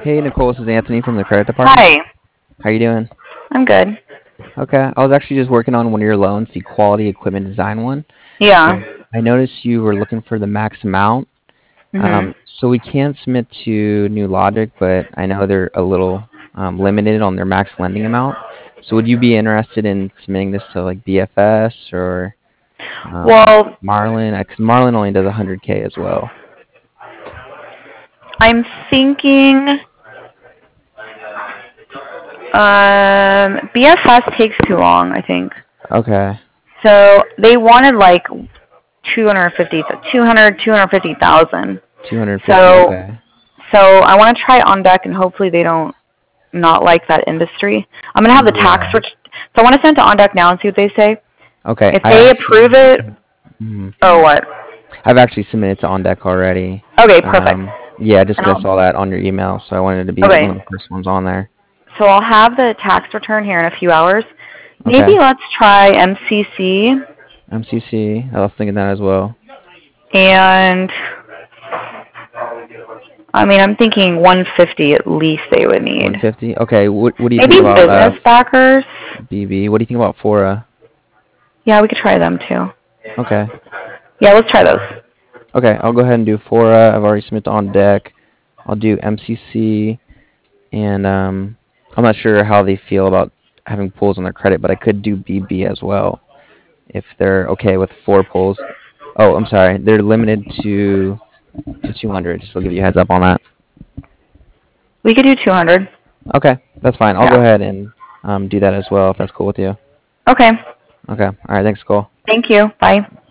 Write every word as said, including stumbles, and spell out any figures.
Hey Nicole, this is Anthony from the credit department. Hi, How you doing? I'm good. Okay, I was actually just working on one of your loans, the quality equipment design one. Yeah. So I noticed you were looking for the max amount. Mhm. Um, so we can submit to New Logic, but I know they're a little um, limited on their max lending amount. So would you be interested in submitting this to like B F S or um, Well, Marlin? Because Marlin only does one hundred K as well. I'm thinking um B F S takes too long, I think. Okay, So they wanted like two hundred fifty, two hundred, two hundred fifty thousand. two hundred fifty. So, Okay. so I want to try on deck, and hopefully they don't not like that industry. I'm gonna have the tax Yeah. ret- so I want to send it to on deck now and see what they say. Okay. If I they actually. approve it, Mhm. oh what? I've actually submitted to On Deck already. Okay, perfect. Um, yeah, just And 'cause I I'll, saw that on your email, so I wanted to be okay, one of the first ones on there. so I'll have the tax return here in a few hours. Maybe Okay. let's try M C C M C C, I was thinking that as well. and I mean I'm thinking one fifty at least they would need. one fifty. Okay. What What do you think Maybe about uh business backers. B B? What do you think about Fora? Yeah, we could try them too. Okay. Yeah, let's try those. Okay. I'll go ahead and do Fora. I've already submitted to On Deck. I'll do M C C, and um, I'm not sure how they feel about having pulls on their credit, but I could do B B as well if they're okay with four pulls. Oh, I'm sorry. They're limited to to two hundred. Just to give you a heads up on that. We could do two hundred. Okay, that's fine. I'll go Yeah. ahead and um, do that as well if that's cool with you. Okay. Okay. All right. Thanks, Cole. Thank you. Bye.